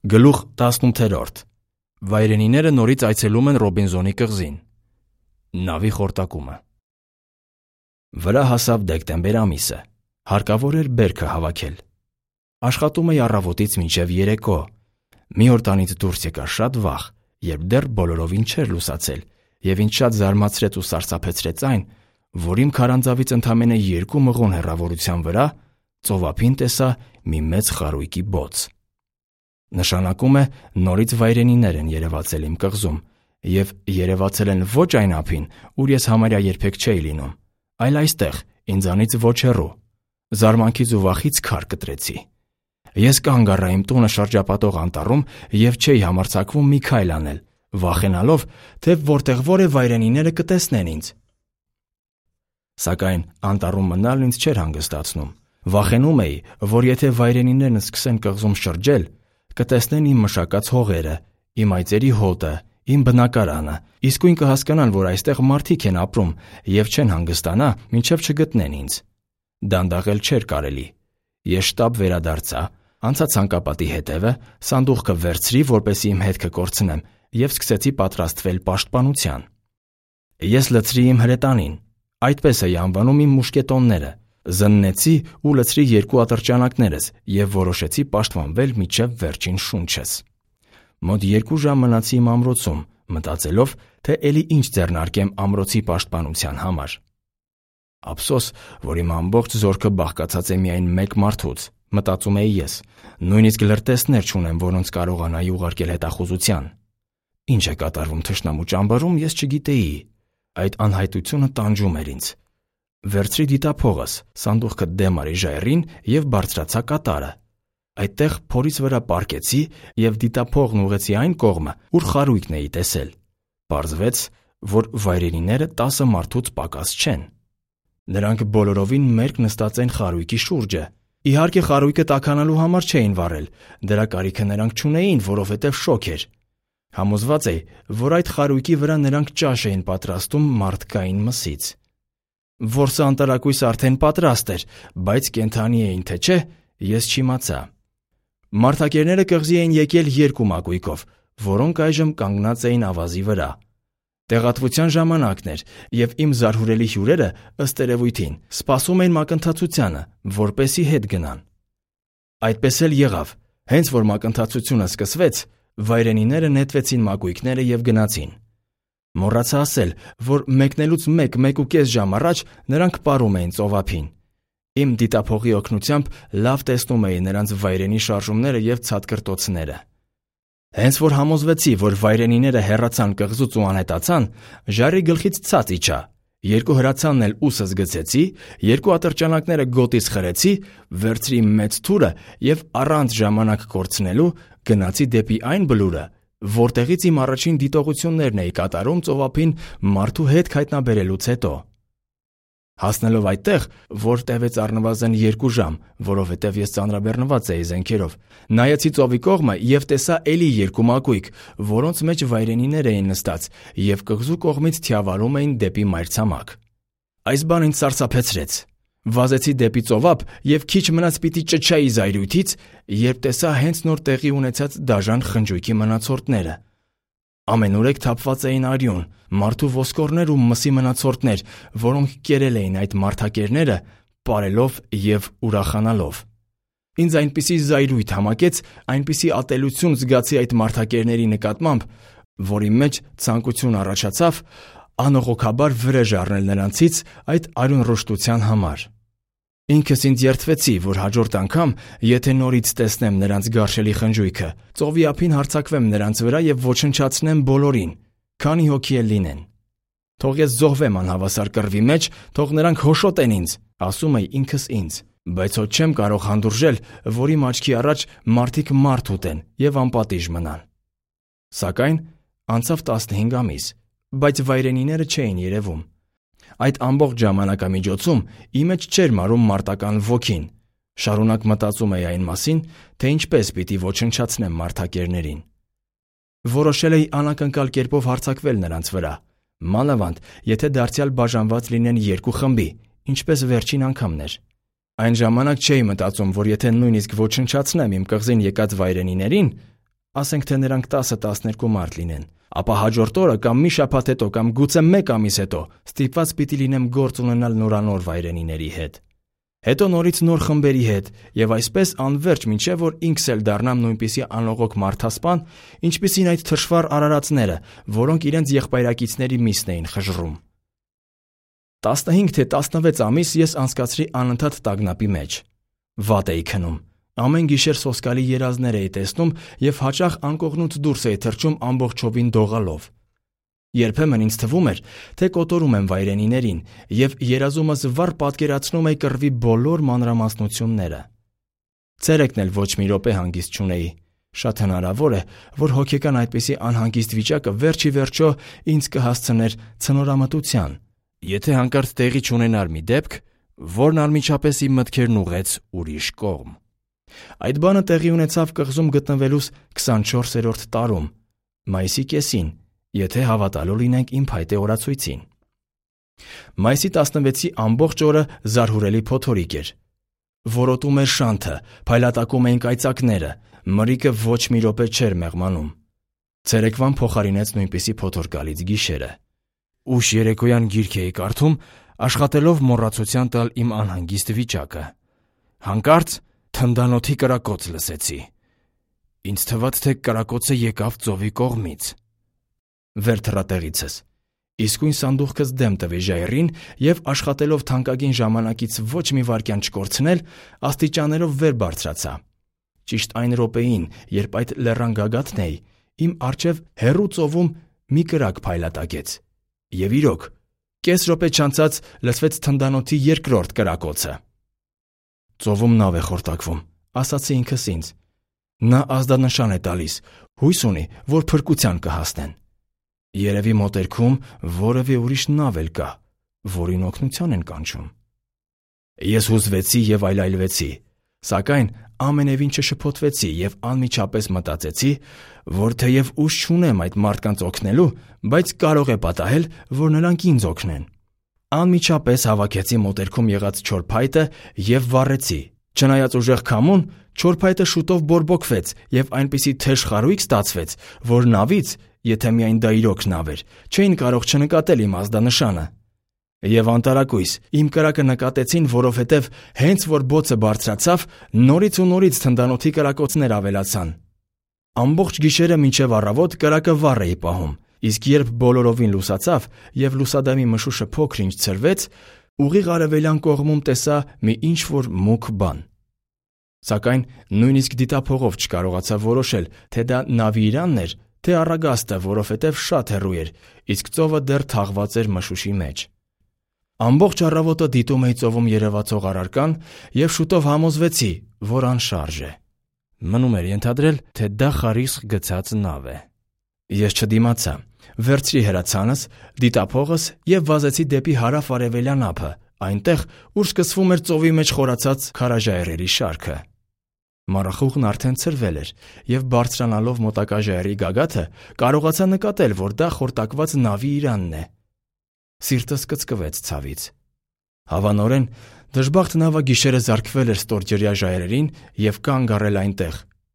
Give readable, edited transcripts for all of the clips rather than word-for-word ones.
Գլուխ 18. Վայրենիները նորից այցելում են Ռոբինզոնի կղզին։ Նավի խորտակումը։ Վրա հասավ դեկտեմբեր ամիսը։ Հարկավոր էր բերքը հավաքել։ Աշխատում էի առավոտից մինչև երեկո։ Մի օր տանից դուրս եկա շատ վաղ, երբ դեռ բոլորովին չէր լուսացել, եւ ինձ շատ զարմացրեց ու սարսափեցրեց այն, որ իմ քարանձավից ընդամենը 2 մղոն հեռավորության վրա ծովափին տեսա մի մեծ խարույկի բոց։ Նշանակում է նորից վայրենիներ են երևացել իմ կղզում, եւ երևացել են ոչ այն ափին, ուր ես համարյա երբեք չէի լինում, այլ այստեղ, ինձանից ոչ հեռու։ Զարմանքից ու վախից քար կտրեցի։ Ես կանգ առա իմ տունը շրջապատող անտառում եւ չէի համարձակվում մի քայլ անել, վախենալով, թե որտեղ վայրենիները կտեսնեն ինձ։ Սակայն անտառում մնալն ինձ չէր հանգստացնում։ Վախենում էի, որ եթե վայրենիներն սկսեն կղզում շրջել, կտեսնեն իմ մշակած հողերը, իմ այծերի հոտը, իմ բնակարանը, իսկույն կհասկանան, որ այստեղ մարդիկ են ապրում եւ չեն հանգստանա, մինչեւ չգտնեն ինձ։ Դանդաղել չէր կարելի։ Ես շտապ վերադարձա, անցա ցանկապատի հետևը, սանդուղքը վերցրի, որպեսզի իմ հետքը կորցնեմ, եւ սկսեցի պատրաստվել պաշտպանության։ Ես լցրի իմ հրետանին, այդպես էի անվանում իմ մուշկետոնները, զննեցի ու լցրի 2 ատրճանակներս եւ որոշեցի պաշտպանվել մինչեւ վերջին շունչս։ Մոտ 2 ժամ մնացի իմ ամրոցում, մտածելով, թե էլի ինչ ձեռնարկեմ ամրոցի պաշտպանության համար։ Ափսոս, որ իմ ամբողջ զորքը բաղկացած է միայն մեկ մարդուց, մտածում էի ես, նույնիսկ լրտեսներ չունեմ, որոնց կարողանայի ուղարկել հետախուզության։ Ինչ է կատարվում թշնամու ճամբարում, ես չգիտեի։ Այդ անհայտությունը տանջում էր ինձ։ Վերցրի դիտափողս, սանդուղքը դեմ արի ժայռին եւ բարձրացա կատարը։ Այդտեղ փորից վրա պառկեցի եւ դիտափողն ուղղեցի այն կողմը, ուր խարույկն էի տեսել։ Պարզվեց, որ վայրենիները 10 մարդուց պակաս չեն։ Նրանք բոլորովին մերկ նստած են խարույկի շուրջը։ Իհարկե խարույկը տաքանալու համար չէին վառել, դրա կարիքը նրանք չունեին, որովհետև շոգ էր։ Համոզված էի, որ այդ խարույկի վրա նրանք ճաշ էին պատրաստում մարդկային մսից։ Որսը անտարակույս արդեն պատրաստ էր, բայց կենդանի էին թե չէ, ես չիմացա։ Մարդակերները կղզի էին եկել 2 մակույկով, որոնք այժմ կանգնած էին ավազի վրա։ Տեղատվության ժամանակն էր, եւ իմ զարհուրելի հյուրերը, ըստ երևույթին, սպասում էին մակընթացությանը, որպեսզի հետ գնան։ Այդպես էլ եղավ։ Հենց որ մակընթացությունը սկսվեց, վայրենիները նետվեցին մակույկները եւ գնացին։ Մոռացա ասել, որ մեկնելուց 1-1.5 ժամ առաջ նրանք պարում էին ծովափին։ Իմ դիտափողի օգնությամբ լավ տեսնում էի նրանց վայրենի շարժումները եւ ցատկրտոցները։ Հենց որ համոզվեցի, որ վայրենիները հեռացան կղզուց ու անհետացան, ժայռի գլխից ցած իջա, 2 հրացանն էլ ուսս գցեցի, 2 ատրճանակները գոտիս խրեցի, վերցրի մեծ թուրը եւ առանց ժամանակ կորցնելու գնացի դեպի այն բլուրը, որտեղից իմ առաջին դիտողություններն էի կատարում ծովափին մարդու հետ հայտնաբերելուց հետո։ Հասնելով այդտեղ, որ տևեց առնվազն 2 ժամ, որովհետև ես ծանրաբեռնված էի զենքերով, նայեցի ծովի կողմը եւ տեսա էլի 2 մակույկ, որոնց մեջ վայրենիներ էին նստած եւ կղզու կողմից թիավարում էին դեպի մայրցամաք։ Այս բանը ինձ սարսափեցրեց։ Վազեցի դեպի ծովափ եւ քիչ մնաց պիտի ճչայի զայրույթից, երբ տեսա հենց նոր տեղի ունեցած դաժան խնջույքի մնացորդները։ Ամենուրեք թափված էին արյուն, մարդու ոսկորներ ու մսի մնացորդներ, որոնք կերել էին այդ մարդակերները, պարելով եւ ուրախանալով։ Ինձ այնպիսի զայրույթ համակեց, այնպիսի ատելություն զգացի այդ մարդակերների նկատմամբ, որի մեջ ցանկություն առաջացավ անողոքաբար վրեժ առնել նրանցից այդ արյուն ռոշտության համար։ Ինքս ինձ երդվեցի, որ հաջորդ անգամ, եթե նորից տեսնեմ նրանց գարշելի խնջույքը, ծովի ափին հարձակվեմ նրանց վրա եւ ոչնչացնեմ բոլորին, քանի հոգի էլ լինեն։ Թող ես զոհվեմ անհավասար կռվի մեջ, թող նրանք հոշոտեն ինձ, ասում էի ինքս ինձ, բայց հո չեմ կարող հանդուրժել, որ իմ աչքի առաջ մարդիկ մարդ ուտեն եւ անպատիժ մնան։ Սակայն անցավ 15 ամիս, բայց վայրենիները չէին երևում։ Այդ ամբողջ ժամանակամիջոցում իմ մեջ չէր մարում մարտական ոգին։ Շարունակ մտածում էի այն մասին, թե ինչպես պիտի ոչնչացնեմ մարդակերներին։ Որոշել էի անակնկալ կերպով հարձակվել նրանց վրա, մանավանդ եթե դարձյալ բաժանված լինեն 2 խմբի, ինչպես վերջին անգամն էր։ Այն ժամանակ չէի մտածում, որ եթե նույնիսկ ոչնչացնեմ իմ կղզին եկած վայրենիներին, ասենք թե նրանք 10-12 մարդ լինեն, ապա հաջորդ օրը կամ մի շաբաթ հետո կամ գուցե 1 ամիս հետո ստիպված պիտի լինեմ գործ ունենալ նորանոր վայրենիների հետ։ Հետո նորից նոր խմբերի հետ եւ այսպես անverջ մինչեւ որ ինքս էլ դառնամ նույնպիսի անողոք մարդասպան, ինչպիսին այդ թշվառ արարածները, որոնք իրենց եղբայրակիցների միսն էին խժռում։ 15 թե 16 ամիս ես անցկացրի անընդհատ տագնապի մեջ։ Վատ էի քնում։ Ամեն գիշեր սոսկալի երազներ էի տեսնում եւ հաճախ անկողնուց դուրս էի թռչում ամբողջովին դողալով։ Երբեմն ինձ թվում էր, թե կոտորում եմ վայրենիներին եւ երազումս վառ պատկերացնում էի կռվի բոլոր մանրամասնությունները։ Ցերեկն էլ ոչ մի րոպե հանգիստ չունեի։ Շատ հնարավոր է, որ հոգեկան այդպիսի անհանգիստ վիճակը վերջի վերջո ինձ կհասցներ ցնորամտության, եթե հանկարծ տեղի չունենար մի դեպք, որն անմիջապես իմ մտքերն ուղեց ուրիշ կողմ։ Այդ բանը տեղի ունեցավ կղզում գտնվելուս 24-րդ տարում, մայիսի կեսին, եթե հավատալու լինենք իմ փայտե օրացույցին։ Մայիսի 16-ի ամբողջ օրը զարհուրելի փոթորիկ էր։ Որոտում էր շանթը, փայլատակում էին կայծակները, մրրիկը ոչ մի րոպե չէր մեղմանում։ Ցերեկվան փոխարինեց նույնպիսի փոթորկալից գիշերը։ Ուշ երեկոյան գիրք էի կարդում, աշխատելով մոռացության տալ իմ անհանգիստ վիճակը։ Հանկարծ թնդանոթի կրակոց լսեցի։ Ինձ թվաց, թե կրակոցը եկավ ծովի կողմից։ Վեր թռա տեղիցս։ Իսկույն սանդուղքս դեմ տվի ժայռին եւ աշխատելով թանկագին ժամանակից ոչ մի վայրկյան չկորցնել, աստիճաններով վեր բարձրացա։ Ճիշտ այն րոպեին, երբ այդ լեռան գագաթն էի, իմ առջև հեռու ծովում մի կրակ փայլատակեց։ Եվ իրոք, կես րոպե չանցած լսվեց թնդանոթի երկրորդ կրակոցը։ Ծովում նավ է խորտակվում, ասացի ինքս ինձ։ Նա ազդանշան է տալիս, հույս ունի, որ փրկության կհասնեն։ Երևի մոտերքում որևէ ուրիշ նավ էլ կա, որին օգնության են կանչում։ Ես հուզվեցի եւ այլայլվեցի, սակայն ամենևին չշփոթվեցի եւ անմիջապես մտածեցի, որ թեև ուժ չունեմ այդ մարդկանց օգնելու, բայց կարող է պատահել, որ նրանք ինձ օգնեն։ Անմիջապես հավաքեցի մոտերքում եղած չոր փայտը եւ վառեցի։ Չնայած ուժեղ քամուն, չոր փայտը շուտով բորբոքվեց եւ այնպիսի թեժ խարույկ ստացվեց, որ նավից, եթե միայն դա իրոք նավ էր, չէին կարող չնկատել իմ ազդանշանը։ Եվ անտարակույս իմ կրակը նկատեցին, որովհետև հենց որ բոցը բարձրացավ, նորից ու նորից թնդանոթի կրակոցներ ավելացան։ Ամբողջ գիշերը մինչև առավոտ կրակը վառ էի պահում, իսկ երբ բոլորովին լուսացավ եւ լուսադամի մշուշը փոքր-ինչ ցրվեց, ուղիղ արևելյան կողմում տեսա մի ինչ-որ մուգ բան։ Սակայն նույնիսկ դիտափողով չկարողացա որոշել, թե դա նավի իրանն էր, թե առագաստը, որովհետև շատ հեռու էր, իսկ ծովը դեռ թաղված էր մշուշի մեջ։ Ամբողջ առավոտը դիտում էի ծովում երևացող առարկան եւ շուտով համոզվեցի, որ անշարժ է։ Մնում էր ենթադրել, թե դա խարիսխ գցած նավ է։ Ես չդիմացա, վերցրի հրացանս, դիտափողս եւ վազեցի դեպի հարավ-արևելյան ափը, այնտեղ, ուր սկսվում էր ծովի մեջ խորացած քարաժայռերի շարքը։ Մառախուղն արդեն ցրվել էր եւ բարձրանալով մոտակա ժայռի գագաթը կարողացա նկատել, որ դա խորտակված նավի իրանն է։ Սիրտս կծկվեց ցավից։ Հավանորեն դժբախտ նավը գիշերը զարկվել էր ստորջրյա ժայռերին եւ կանգ առել այնտեղ։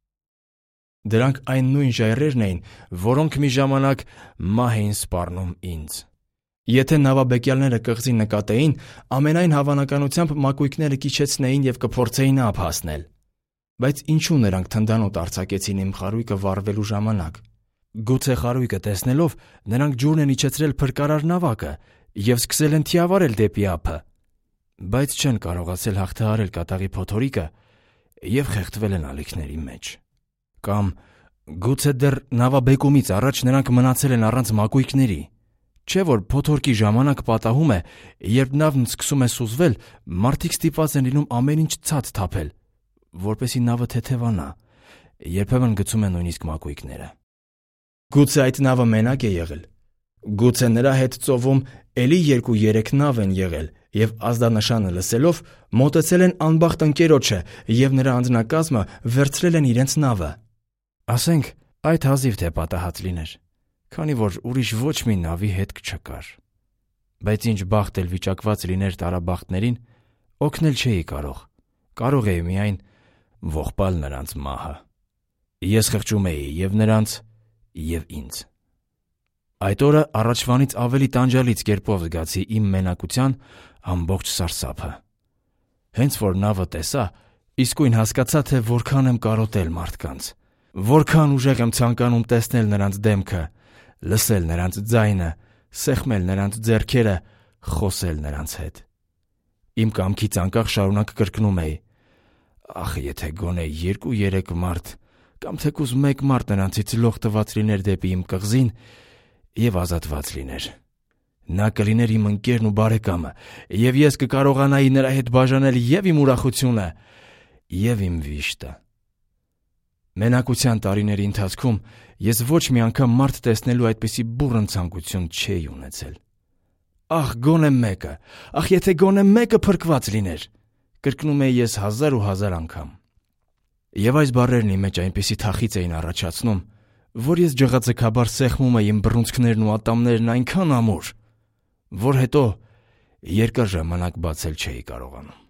Դրանք այն նույն ժայռերն էին, որոնք մի ժամանակ մահ էին սպառնում ինձ։ Եթե նավաբեկյալները կղզի նկատեին, ամենայն հավանականությամբ մակույկները կիչեցնեին եւ կփորձեին ափ հասնել։ Բայց ինչու նրանք թնդանոթ արձակեցին իմ խարույկը վառվելու ժամանակ։ Գուցե խարույկը տեսնելով նրանք ջուրն են իջեցրել փրկարար նավակը եւ սկսել են թիավարել դեպի ափը, բայց չեն կարողացել հաղթահարել կատաղի փոթորիկը եւ խեղդվել են ալիքների մեջ։ Կամ գուցե դեռ նավաբեկումից առաջ նրանք մնացել են առանց մակույկների։ Չէ՞ որ փոթորկի ժամանակ պատահում է, երբ նավն սկսում է սուզվել, մարդիկ ստիպված են լինում ամեն ինչ ցած թափել, որպեսզի նավը թեթևանա, երբեմն գցում են նույնիսկ մակույկները։ Գուցե այդ նավը մենակ է եղել։ Գուցե նրա հետ ծովում էլի 2-3 նավ են եղել եւ ազդանշանը լսելով մոտեցել են անբախտ ընկերոջը եւ նրա անձնակազմը վերցրել են իրենց նավը։ Ասենք, այդ հազիվ թե պատահած լիներ, քանի որ ուրիշ ոչ մի նավի հետք չկար։ Բայց ինչ բախտ էլ վիճակված լիներ տարաբախտներին, օգնել չէի կարող։ Կարող էի միայն ողբալ նրանց մահը։ Ես խղճում էի և նրանց, և ինձ։ Այդ օրը առաջվանից ավելի տանջալից կերպով զգացի իմ մենակության ամբողջ սարսափը։ Հենց որ նավը տեսա, իսկույն հասկացա, թե որքան եմ կարոտել մարդկանց, որքան ուժեղ եմ ցանկանում տեսնել նրանց դեմքը, լսել նրանց ձայնը, սեղմել նրանց ձեռքերը, խոսել նրանց հետ։ Իմ կամքից անկախ շարունակ կրկնում էի. «Ախ, եթե գոնե 2-3 մարդ կամ թեկուզ 1 մարդ նրանցից լող տված լիներ դեպի իմ կղզին և ազատված լիներ։ Նա կլիներ իմ ընկերն ու բարեկամը, և ես կկարողանայի նրա հետ բաժանել և իմ ուրախությունը, և իմ վիշտը»։ Մենակության տարիների ընթացքում ես ոչ մի անգամ մարդ տեսնելու այդպիսի բուռն ցանկություն չէի ունեցել։ «Ախ, գոնե մեկը, ախ, եթե գոնե մեկը փրկված լիներ», կրկնում էի ես 1000 ու 1000 անգամ։ Եվ այս բառերն իմ մեջ այնպիսի թախիծ էին առաջացնում, որ ես ջղաձգաբար սեղմում էի իմ բռունցքներն ու ատամներն այնքան ամուր, որ հետո երկար ժամանակ բացել չէի կարողանում։